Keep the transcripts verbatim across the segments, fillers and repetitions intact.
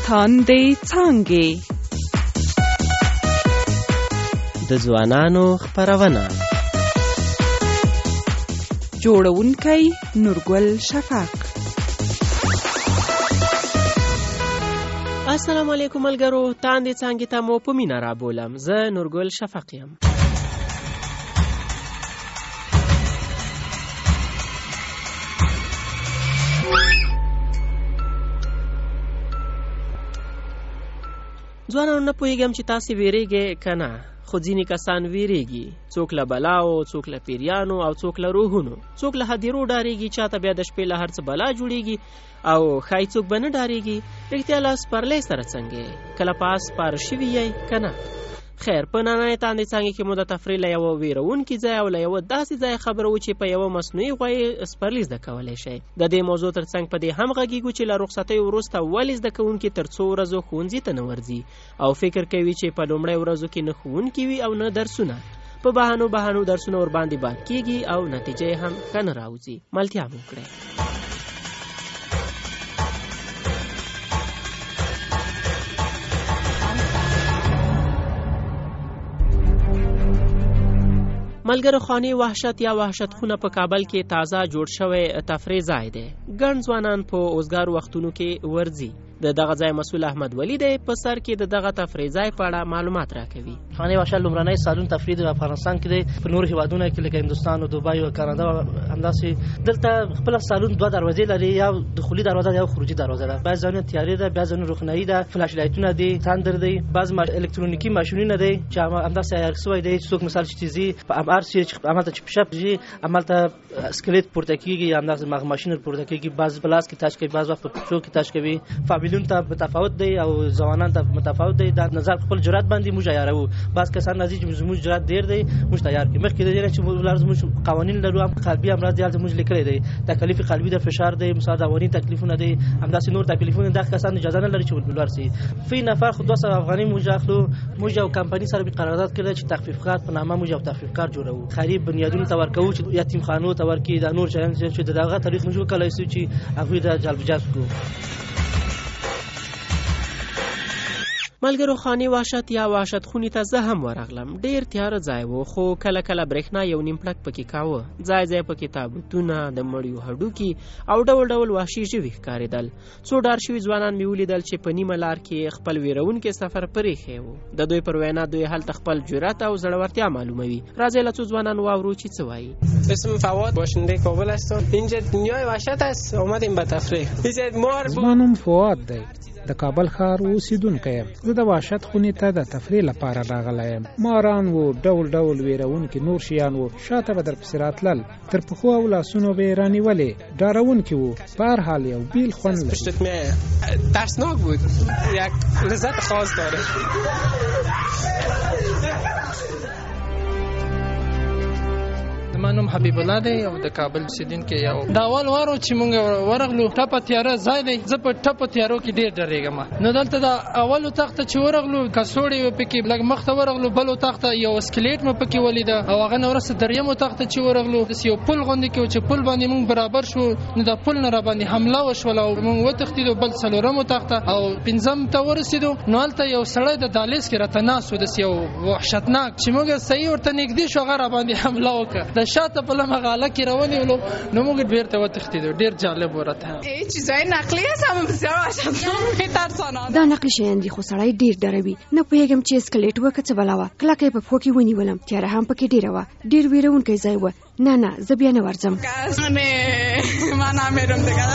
تاندې څانګې د ځوانانو خپرونه. جوړونکی نورګل شفق. السلام علیکم ملګرو، تاندې څانګې ته مو په مینه رابولم. زه نورګل شفق یم. ځوانانو، نه پوهېږم چې تاسې ویرېږئ که نه، خو ځینې کسان ویرېږي. څوک له بلاو، څوک له پیریانو او څوک له روحونو. څوک له هدیرو ډارېږي، چاته بیا د شپې له هر څه بلا جوړېږي، او ښایي څوک به نه ډارېږي. رښتیا له سپرلۍ سره څنګه یې؟ کله په اس سپاره شوي یئ که نه؟ خیر، په نننۍ تاندې څانګې کې مو د تفریح له یوه ویرونکي ځای او له یوه داسې ځای خبره وو چې په یوه مصنوعي غوایي سپرلي زده کولی شئ. د دې موضوع تر څنګ په دې هم غږیږو چې له رخصتیو وروسته ولې زده کوونکي تر څو ورځو ښوونځي ته نه ورځي او فکر کوي چې په لومړۍ ورځو کې نه ښوونکي وي او نه درسونه. په بهانو بهانو درسونه ورباندې باد کېږي او نتیجه هم ښه نه راوځي. ملتیا مو کړئ. ملګرو، خاني وحشت یا وحشت خونه په کابل کې تازه جوړ شوی تفریح ځای دی. ګڼ ځوانان په اوزګار وختونو کې ورځي. د دغه ځای مسؤل احمد ولی دی په سر کې د دغه تفریح ځای په اړه معلومات راکوي. خاني وحشت لومړنی سالون تفریح د افغانستان کې دی. په نورو هیوادونو کې لکه هندوستان او دوبۍ او کاناډا همداسې دلته خپل سالون دوه دروازې لري، یا دخولي دروازه یا خروجي دروازه ده. بعض ځایونه تیارې ده، بعض ځایونه روښنایي ده، فلاش لایټونه دي، تاندر دی، بعض الکترونیکي ماشینونه دي چې همداسې عیار شوی دی. څوک مثال چې تیزي په ام ار سی چې عملته چې پشپ جي عملته سکلیټ پورته کیږي، همداسې مغ ماشین پورته کیږي، بعض بلاس کې تاش کوي، بعض وخت په پښو کې تاش کوي. فامیلون ته متفاوت دی او ځوانان ته متفاوت دی. د نظر خپل جرأت باندې موږ عیارو. بعض کسان راځي چې موږ جرأت ډیر دی، موږ تیار کی مخکې دی چې موږ لازم موږ قوانین لرو. هم قلبي امراض دي موږ لیکل دی، تکلیف قلبي د فشار دی، مساعده اولین تکلیفونه دي، همداسې نور تکلیفونه. د کسان اجازه نه لري چې ولورسي. فی نفر خو دوه سوه افغاني موږ اخلو. موږ یو کمپنی سره به قرارداد کړی چې تخفیفات په نامه موږ یو تخفیفکار جوړو. خرید بنیادونو ته ورکوو چې یتیم خانو ته ورکړي. د نور شیان چې دغه تاریخ موږ کولای شو چې هغوی د جلب جذب کړو. ملګرو، خاني وحشت یا وحشت خونې ته زه هم ورغلم. ډیر تیاره ځای و، خو کله کله برېښنا یو نیم پلک پکې کاوه. ځای ځای پکې تابوتونه، د مړیو هډوکي او ډول ډول وحشي ژوي ښکارېدل. څو ډار شوي ځوانان مې ولیدل چې په نیمه لار کې خپل ویرونکي سفر پرېښی و. د دوی پر وینا دوی هلته خپل جرأت او زړورتیا معلوموي. راځئ له څو ځوانان واورو چې څه وایي. اسم فواد، باشنده کابل هستم. اینجا دنیای وحشت است. اومدیم به تفریح. زما نوم فواد دی، د کابل ښار اوسیدونکی یم. زه د وحشت خونې ته د تفریح لپاره راغلی یم. ماران وو، ډول ډول ویرونکي نور شیان وو. شاته به درپسې راتلل، تر پښو او لاسونو به یې رانیولې. ډارونکي وو. په هر حال یو بیل خوند لري. ترسناک بود، یک لذت خاص داره. زما نوم حبیب الله دی او د کابل اوسیدونکی یم. د اول وارو چې مونږ ورغلو ټپه تیاره ځای دی. زه په ټپه تیارو کې ډېر ډارېږم. نو دلته د اولو تخته چې ورغلو کڅوړې وې پکې، لږ مخته ورغلو بلو تخته یو سکلیټ مو پکې ولیده، او هغه نه وروسته دریمو تخته چې ورغلو داسې یو پل غوندې کې و چې پل باندې مونږ برابر شو. نو د پل نه راباندې حمله وشوله او مونږ وتښتېدو. بل څلورمو تخته او پنځم ته ورسېدو. نو هلته یو سړی د دهلیز کې راته ناست و، داسې یو وحشتناک چې مونږ صحیح ورته نږدې شو، هغه راباندې حمله وکړه. د شاته په لمغه هلکې راونیولو. نو موږ بیرته وتښتېدو. ډېر جالب ورته. چیزای نقلی هست هم بسیار وحشتناک میترسانند. دا نقلي شیان دي خو سړی ډېر ډاروي. نه پوهېږم چې سکلیټ وه که څه بلا وه. کلکه یې په پښو کې ونیولم. تیاره هم پکې ډېره وه. ډېر ویرونکی ځای وه. نه نه زه بیا نه ورځم. من هم میرم دیگه.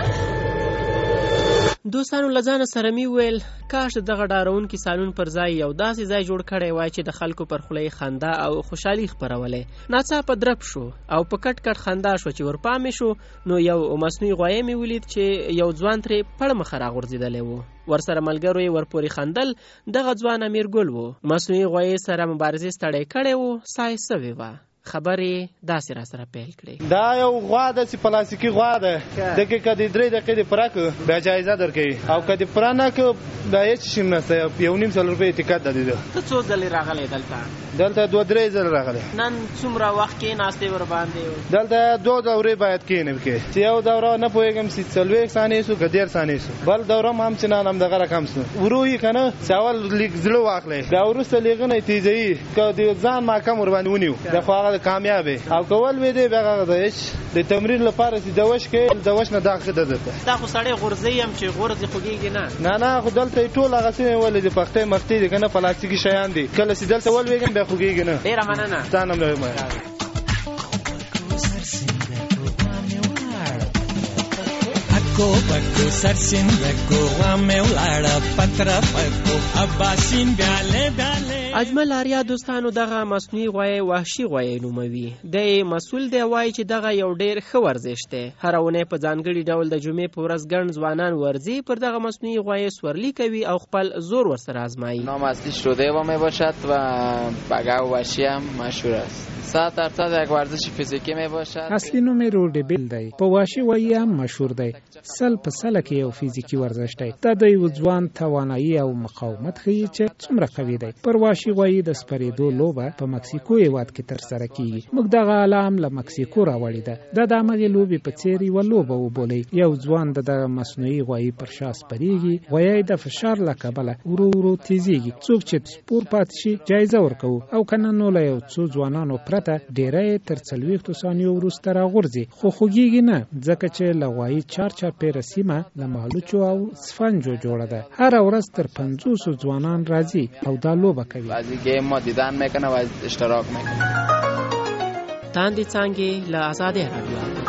دوستانو، له ځانه سره مې وویل کاش دغه ډارونکي سالون پر ځای یو داسې ځای جوړ کړی وای چې د خلکو پر خوله خندا او خوشحالي خپرولی. ناڅاپه درب شو او په کټ کټ خندا شو چې ورپامې شو. نو یو مصنوعي غوایه مې ولید چې یو ځوان ترې پړ مخه راغورځېدلی و. ورسره ملګرو یې ورپورې خندل. دغه ځوان امیر ګل و. مصنوعي غوایې سره مبارزې ستړی کړی و، ساه یې سوې وه. خبرې داسې را سره پیل کړې. دا یو غوا ده چې پلاستیکي غوا ده دغه کدي درې دقیقې د پراک بیا جایزه درکې او کدي پرانه ک بیا هیڅ شي نشته یو نیم سل روپۍ ټیکټ ده. ته څو ځلې راغلی دلته؟ دلته دوه درې ځله راغلی. نن څومره وخت کې ناستې ور باندې؟ دلته دوه دورې باید کېنم کې چې یو دوره نه پوهېږم چې څلوېښت ثانیې سو که ډېر ثانیې سو بل دوره هم چې نن هم دغه رقم سو ورو یې که نه چې اول لیک زړه واخلی بیا وروسته لیغنه یې تیزوي که د ځان محکم ورباندې ونیو بیا خو هغه کامیابې او که ولوېدې بیا هغه د هېڅ د تمرین لپاره چې دوش کې دوش نه دا ښه ده درته. دا خو سړی غورځوي هم چې غورځې خوږېږي نه نه نه خو دلته یې ټول هغه څه ولې د پختې مختې دي که نه پلاستیکي شیان دي کله چې دلته ولوېږم بیا خوږېږي نه. ډېره مننه. ستا نم له Ako bako sarsin bako wame ulada patra bako abasin biale biale. اجمل آریا دوستانو دغه مصنوعي غوی وحشي غوی نوموي. د مسول دی وایي چې دغه یو ډیر ښه ورزش دی. هر اونۍ په ځانګړي ډول د جمعې په ورځ ګڼ ځوانان ورزي پر دغه مصنوعي غوی سورلی کوي او خپل زور ورسره آزمایي. نام اصلیش رودیوا میباشد و بگاو وحشی هم مشهور است. صد درصد یک ورزش فیزیکی میباشد. اصلي نوم یې روډیبل دی. په وحشي غوی هم مشهور دی. سل په سله کې یو فیزیکي ورزش دی. دا د یو ځوان توانایي او مقاومت ښیي چې څومره قوي دی. پر وحشي غوی د سپرېدو لوبه په مکسیکو هېواد کې ترسره کیږي. موږ دغه علام له مکسیکو راوړې ده. دا د همغې لوبې په څېر یوه لوبه وبولئ. یو ځوان د دغه مصنوعي غوی پر شا سپرېږي. غوی د فشار له کبله ورو ورو تیزېږي. څوک چې سپور پاتې شي جایزه ورکوو او که نه نو له یو څو ځوانانو پرته ډېری تر څلوېښتو ثانیو وروسته راغورځي خو خوږېږي نه ځکه چې له غوایي چار چاپېره سیمه له مالوچو او سفنجو جوړه ده. هره ورځ تر پنځوسو ځوانان راځي او دا لوبه کوي. بعضی گیم ما دیدن میکنه و اشتراک میکنه. تاندې څانګې له آزادۍ راډیو.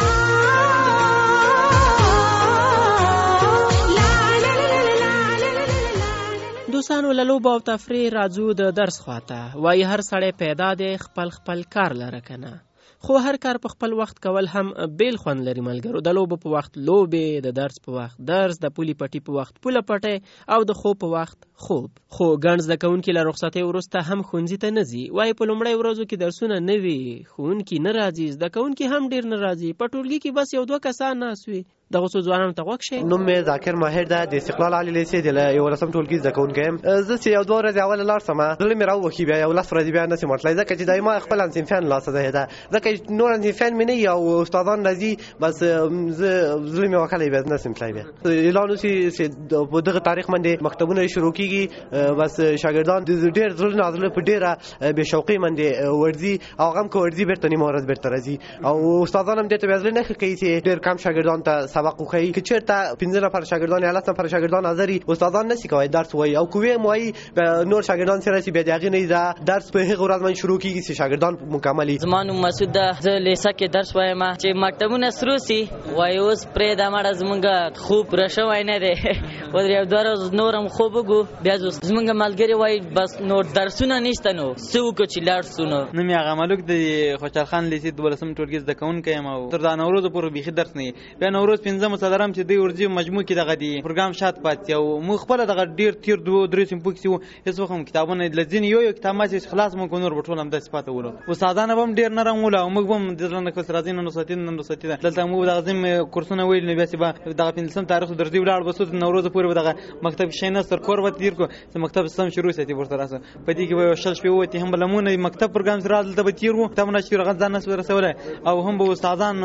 دوستانو له لوبو او تفریح راځو د درس خواته. وایي هر سړی پیدا دی خپل خپل کار لره کنه. خو هر کار په خپل وخت کول هم بیل خوند لري ملګرو. د لوبو په وخت لوبې، د درس په وخت درس، د پولي پټي په وخت پوله پټي او د خوب په وخت خوب. خو ګڼ زده کوونکي له رخصتۍ وروسته هم ښوونځي ته نه ځي. وایي په لومړۍ ورځو کې درسونه نه وي، ښوونکي نه راځي، زده کوونکي هم ډېر نه راځي. په ټولګي کې بس یو دوه کسان ناست وي. دغه څو ځوانانو ته غوږ شئ. نوم مې ذاکر ماهر ده، د استقلال عالي لیسې د یولسم ټولګي زده کوونکی یم. زه چې یو دوه ورځې اوله لاړ شم زړه مې راووښي، بیا یو لس ورځې بیا نسم ورتلی ځکه چې دایما خپل همصنفیان لاسه ده ځکه نور همصنفیان مې نه وي او استادان راځي بس زه زړه مې وکلی بیا نسم تللی. بیا اعلان وشي چې په دغه تاریخ باندې مکتبونه شروع کېږي بس شاګردان ډېر زړه نازړه په ډېره بې شوقۍ باندې ورځي او هغه هم که ورځي بېرته نیمه ورځ بېرته راځي او استادان هم دې ته بیا زړه نه ښه کوي چې ډېر کم شاګردان ته سبق وښیي. که چېرته پنځه نفر شاګردان یا لس نفر شاګردان حاضر وي استادان نشي کولی درس ووایي او که ویې هم وایي نور شاګردان چې راشي بیا د هغې نه دا درس په هغه ورځ باندې شروع کېږي چې شاګردان مکمل وي. زما نوم مسعود ده، زه لیسه کې درس وایم چې مکتبونه سرو سي وایي اوس پرېږده مړه زمونږ خوب را شوی نه دی اوس یو دوه ورځې نور هم خوب وکړو بیا ځو. زمونږ ملګري وایي بس نور درسونه نشته نو څه وکړو چې لاړ سو. نو نوم یې هغه ملک د خوشحال خان لیسې دولسم ټولګي زده کوونکی یم او تر دا نوروزه پورې بیخي درس نه وي. بیا نوروز پنځمه څلورم چې دوی ورځي مجموع کې دغه دی پروګرام شات پاتې او موږ خپله دغه ډېر تېر دوه درې سیمپو کښې وو هېڅ وخت هم کتابونه له ځینې یو یو کتاب ماسې خلاص مو کړو نور به ټول همداسې پاته ولو. استادان به هم ډېر نرم ول او موږ به هم د زړه نه کړل راځئ نن رخصتي نن رخصتي ده. دلته موږ دغه ځینې کورسونه ویل نو بیا چې به دغه پنځلسم تاریخ درځي ولاړ بسو د نوروزه پورې به دغه مکتب کښې کښېناست تر کور به تېر کړو چې مکتب سم شروع ساتي ورته راسه په دې کښې به یو شل شپې ووتې هم به لمونه مکتب پروګرام سره دلته به تېر وو کتابونه چې هغه ځان نس رسولی او هم به استادان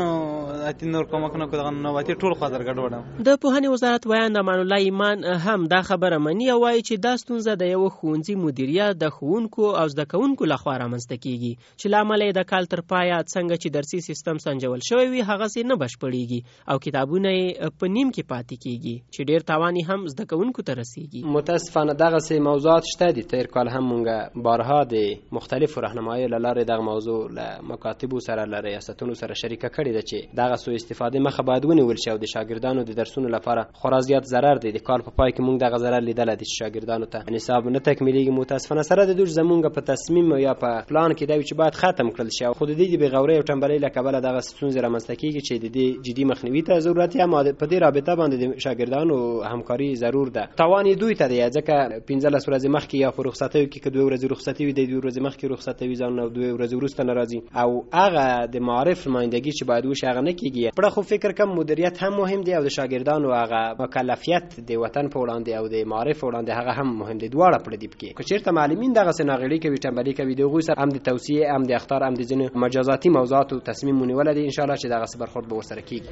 نور کومک نه کړو دغه نوباتي ټول خوا در ګډوډ. د پوهنې وزارت ویاند امان الله ایمان هم دا خبره مني او وایي چې دا ستونزه د یو ښوونځي مدیریت د ښوونکو او زده کوونکو لخوا رامنځته کیږي چې له امله یې د کال تر پایه څنګه چې درسي سیستم سنجول شوی وي هغسې نه بشپړېږي او کتابونه یې په نیم کې پاتې کیږي چې ډېر تاوان یې هم زده کوونکو ته رسیږي. متاسفانه دغسې موضوعات شته دي. تېر کال هم مونږ بارها د مختلفو راهنماییو له لارې دغه موضوع له مکاتبو سره له ریاستونو سره شریکه کړې ده چې دغه سوء استفادې مخه باید ونیول شي او د شاګردانو د درسونو لپاره خورا زیات ضرر دی. د کال په پای کې موږ دغه ضرر لیدلی دی چې شاګردانو ته نصاب نه تکمیلیږي. متاسفانه سره د دوی زمونږ په تصمیم یا په پلان کې دا وي چې باید ختم کړل شي، خو د دې د بېغورۍ او ټنبلۍ له کبله دغه ستونزې رامنځته کېږي چې د دې جدي مخنیوي ته ضرورت یا په دې رابطه باندې د شاګردانو همکاري ضرور ده. تاوان یې دوی ته دی ځکه پنځلس ورځې مخکې یا په رخصتیو کې که دوه ورځې رخصتي وي د دوه ورځې مخکې رخصتي وي ځان او دوه ورځې وروسته نه راځي او هغه د معارف نمایندګي چې باید وشي هغه نه کېږي. پړه خو فکر کوم مدیریت هم مهم دی او د شاګردانو هغه مکلفیت د وطن په وړاندې او د معارف په وړاندې هغه هم مهم دی. دواړه پړه دي پکې. که چېرته معلمین دغسې ناغېړي کوي ټنبلي کوي د هغوی سره هم د توصیې هم د اخطار هم د ځینو مجازاتي موضوعاتو تصمیم ونیولی دی. انشاءالله چې دغسې برخورد به ورسره کېږي.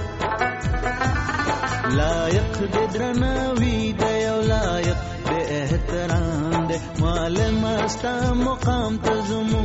لایق د درناوي د یو لایق د احترام د معلم استا مقام ته زمون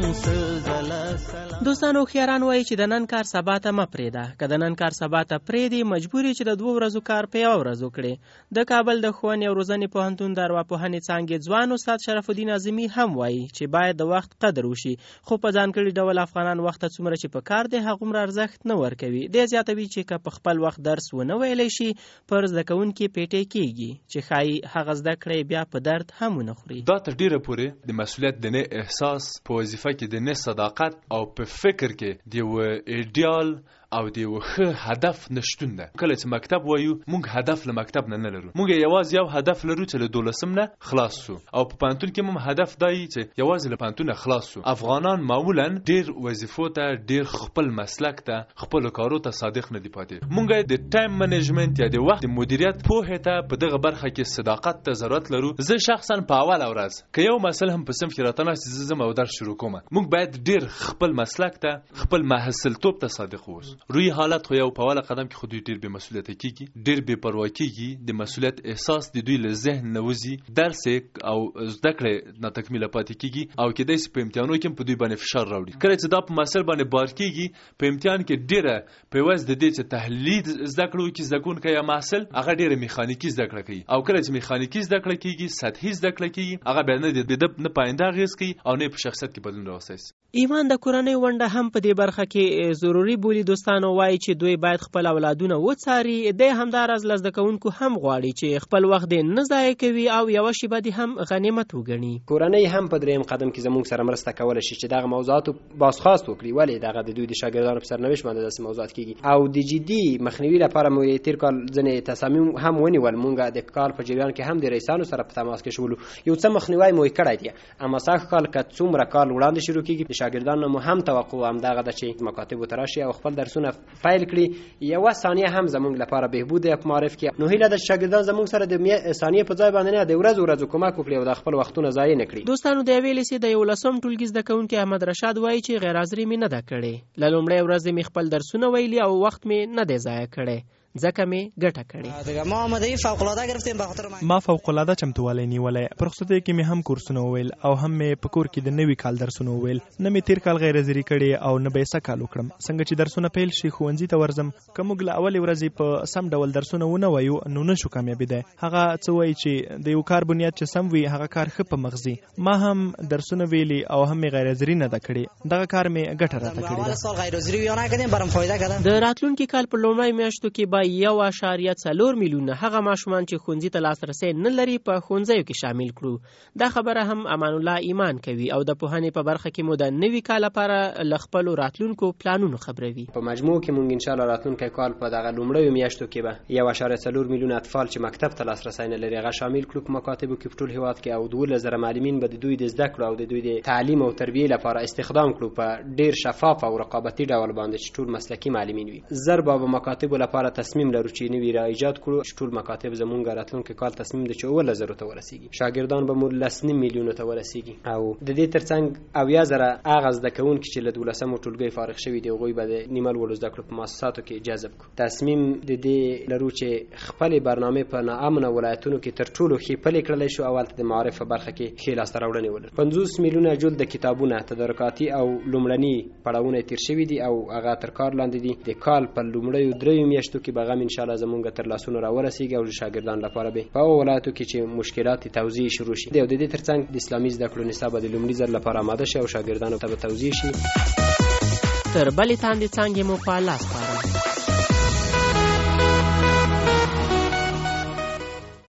سلسله سلام. دوستانو خیاران وایي چې د نن کار سبا ته مه پرېږده. که د نن کار سبا ته پرېږدي مجبور چې د دوه ورځو کار په یوه ورځ وکړي. د کابل د ښوونې او روزنې پوهنتون د ارواپوهنې څانګې ځوان استاد شرف الدین اعظمي هم وایي چې باید د وخت قدر وشي، خو په ځانګړي ډول افغانان وخت ته څومره چې په کار دی هغومره ارزښت نه ورکوي. دی زیاتوي چې که په خپل وخت درس ونه ویلی شي پر زده کوونکي پیټی کېږي چې ښایي هغه زده کړی بیا په درد هم ونه خوري. دا تر ډیره پورې د مسؤلیت د نه احساس په وظیفه کې د نه صداقت او په فکر کې د یو ایډیال او د یو ښه هدف نشتون ده. کله چې مکتب وایو موږ هدف له مکتب نه نه لرو، موږ یوازې یو هدف لرو چې له دولسم نه خلاص سو او په پوهنتون کې هم هدف دی چې یوازې له پوهنتون نه خلاص سو. افغانان معمولا ډیر وظیفو ته ډیر خپل مسلک ته خپل کارو ته صادق نه دي پاتې. موږ د ټایم منیجمنت یا د وخت مدیریت پوهه ته په دغه برخه کې صداقت ته ضرورت لرو. زه شخصا په اول ورځ که یو مسله هم په صنف کې راته ناست زه زم او درس شروع کوم، موږ باید ډیر خپل مسلک ته خپل محصلتوب ته صادق اوسو. روی حالت خو یو په اوله قدم کې خو دوی ډیر بې مسؤلیته کېږي، ډیر بې پروا کېږي، د مسؤلیت احساس د دوی له ذهن نه وځي، درس او زده کړې ناتکمیله پاتې کېږي او کېدای شي په امتحانونو کې هم په دوی باندې فشار راوړي. کله چې دا په مسل باندې بار کېږي په امتحان کې ډیره په عوض د دې چې تحلیل زده کړو کې زده کوونکی یا محصل هغه ډیره میخانیکي زده کړه کوي او کله چې میخانیکي زده کړه کېږي سطحي زده کړه کېږي هغه بیا نه د نه په آینده اغېز کوي او نه په شخصیت کې بدلون راوستي. ایمان د کورنۍ ونډه هم په دې برخه کې ضروري بولي. دوستانو وایي چې دوی باید خپل اولادونه وڅاري. دی همداراز له زده کوونکو هم غواړي چې خپل وخت یې نه ضایع کوي او یوه شیبه دې هم غنیمت وګڼي. کورنۍ هم په درېیم قدم کې زموږ سره مرسته کولی شي چې دغه موضوعاتو بازخواست وکړي. ولې دغه د دوی د شاګردانو په سرنوشت باندې داسې موضوعات کېږي او د جدي مخنیوي لپاره مو تېر کال ځینې تصامیم هم ونیول. مونږ د کال په جریان کې هم د رئیسانو سره په تماس کې شولو، یو څه مخنیوی مو یې کړی دی. اما سږ کال که څومره کال وړاندې شروع کېږي د شاګردانو مو هم توقع همدغه ده چې مکاتبو ته راشي او خپل درسونه پیل کړي. یوه ثانیه هم زموږ لپاره بهبود دی په معرف کې. نو هیله ده چې شاګردان زموږ سره د ثانیې په ځای باندې نه د ورځو ورځو کومک وکړي او د خپل وختونه ضایع نه کړي. دوستانو د یوې لیسې د یولسم ټولګي زده کوونکی احمد رشاد وایي چې غیر حاضري مې نه ده کړې. له لومړۍ ورځې مې خپل درسونه ویلي او وخت مې نه دی ضایع کړی ځکه مې ګټه کړې. ما فوق العاده چمتووالی نیولی. په رخصتیو کې مې هم کورسونه وویل او هم مې په کور کې د نوي کال درسونه وویل. نه مې تیر کال غیر حاضري کړې او نه به یې سږ کال وکړم. څنګه چې درسونه پیل شي ښوونځي ته ورځم. که موږ له اولې ورځې په سم ډول درسونه ونه وایو نو نه شو کامیابېدی. هغه څه وایي چې د یو کار بنیاد چې سم وي هغه کار ښه په مغزي. ما هم درسونه ویلي او هم مې غیر حاضري نه ده کړې. دغه کار مې ګټه راته کړې ده. د راتلونکي کال په لومړۍ میاشتو کې به یو اشاریه څلور میلیونه هغه ماشومان چې ښوونځي ته لاسرسی نه لري په ښوونځیو کې شامل کړو. دا خبره هم امان الله ایمان کوي او د پوهنې په برخه کې مو د نوي کال لپاره له خپلو راتلونکو پلانونو خبروي. په مجموع کې مونږ انشاءالله راتلونکی کال په دغه لومړیو میاشتو کې به یو اشاریه څلور میلیونه اطفال چې مکتب ته لاسرسی نه لري هغه شامل کړو په مکاتبو کې په ټول هېواد کې او دولس زره معلمین به د دوی د زده کړو او د دوی د تعلیم او تربیې لپاره استخدام کړو په ډیر شفاف او رقابتي ډول باندې چې ټول مسلکي معلمین وي. زر به په مکاتبو لپاره تصمیم لرو چې نوي را ایجاد کړو چې ټول مکاتب زمونږ راتلونکي کال تصمیم د چې اوولس زرو ته ورسیږي. شاګردان به مو لس نیم میلیونو ته ورسیږي او د دې ترڅنګ اویا زره هغه زده کوونکي چې له دولسمو ټولګۍ فارغ شوي دي هغوی به د نیمه لوړو زده کړو په مؤسساتو کې جذب کړو. تصمیم د دې لرو چې خپلې برنامې په ناامنه ولایتونو کې تر ټولو ښې پلې کړلی شو او هلته د معارف په برخه کې ښې لاسته راوړنې ولرو. پنځوس میلیونه جلد کتابونه تدارکاتي او لومړني پړاوونه تیر شوي دي او هغه تر کار لاندې دي. د کال په لومړیو دریو میاشتو کې به غم انشاءالله زمونږ تر لاسونو راورسیږي او د شاګردانو لپاره به په هغو ولایتو کې چې مشکلات توضیح شروع شي او د دې ترڅنګ د اسلامي زده کړو نصاب به د لومړي ځل لپاره آماده شي او شاګردانو ته به توضیح شي. تر بلې تاندې څانګې مو په لاس سپارم.